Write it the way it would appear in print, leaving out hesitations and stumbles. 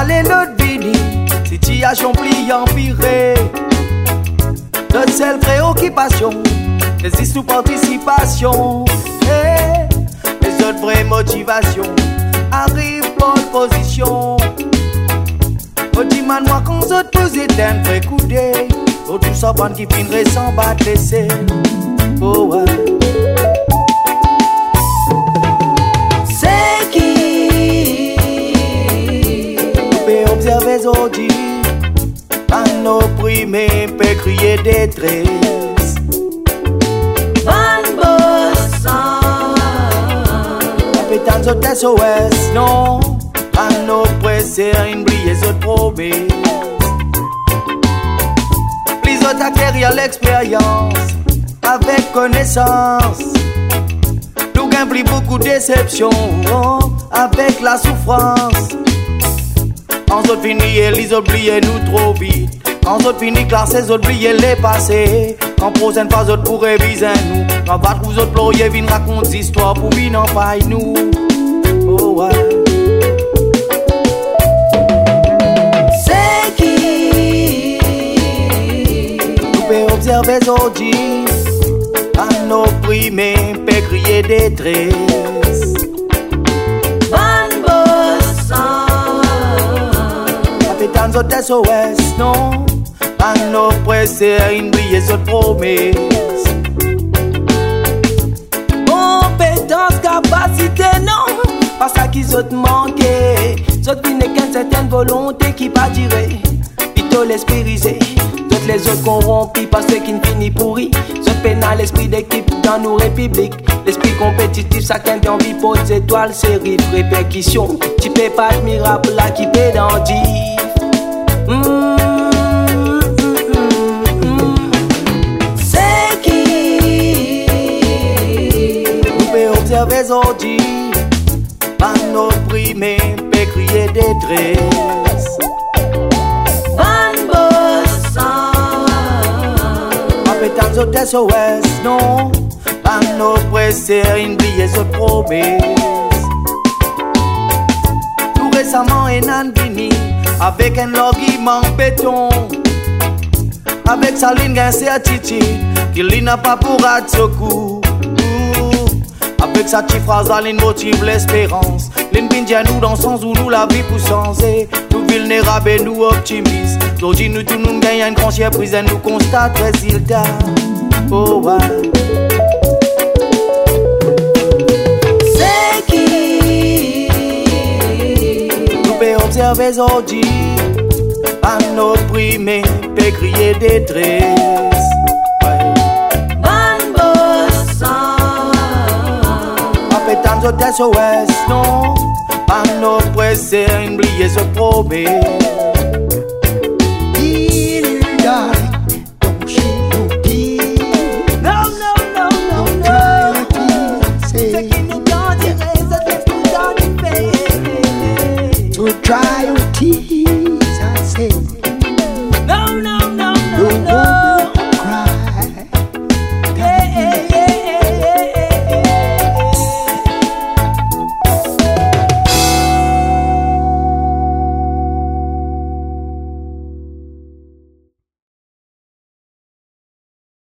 aller l'autre vini, situation pli empirée. De seule préoccupation, existe sous participation. Les autres vraies motivations arrivent bonne position. Au dimanche, moi, quand les autres nous éteignent, fait couder. Oh, tout ça, bande qui finirait sans battre les selles. Oh, ouais. C'est qui peut observer aujourd'hui, à nos primés, peut crier détresse. Van Bossan, Capitaine zot SOS, non, à nos pressés, une brille, zot promesses. Les autres acquérir l'expérience avec connaissance. Nous gagnons plus beaucoup de déception avec la souffrance. En autres fini, les autres oubliez nous trop vite. En autres fini, classer, les autres oubliez les passés. En prochaine phase, autres pour réviser nous. Quand battre vous autres ploriez, viennent raconter des histoires pour venir en paille nous. Oh ouais. c'est qui Nous pouvons observer aujourd'hui, à nos primés, peut crier détresse. Van Bossan, Capitaine zot SOS, non, à nos pressés, une brille, zot promesses. compétence, capacité, non. Parce qu'ils ont manqué. Zot qui n'est qu'une certaine volonté qui pas tiré. Plutôt l'esprit risé. Toutes les autres corrompus parce qu'ils finissent pourris. Zot pénal l'esprit d'équipe dans nos républiques. L'esprit compétitif, ça qu'un envie pour les étoiles, série de répercussions. Tu peux pas admirable là qui peut d'en dire. C'est qui Nous pouvons observer aujourd'hui, à nos primés, peut crier détresse. Van Bossan, Capitaine zot SOS, non, à nos pressés, une brille, zot promesses. Tout récemment, un vini avec un argument béton. Avec sa ligne d'incertitude, qu'il n'a pas pour être secours. Avec sa petite phrase, la ligne motive l'espérance. Ligne dit à nous dans le sens où nous la vie pour changer. Nous vulnérables et nous optimistes. Aujourd'hui, nous tous nous gagnons une conscience prise et nous constate résultat. Oh ouais. c'est qui Nous pouvons observer aujourd'hui, à nos primés, peut crier détresse. Ouais. Van Bossan, Capitaine zot SOS, non, à nos pressés, une brille, zot promesses. non, non, non, non, non. C'est qui nous garantirait cette explosion du pays. to try your teeth.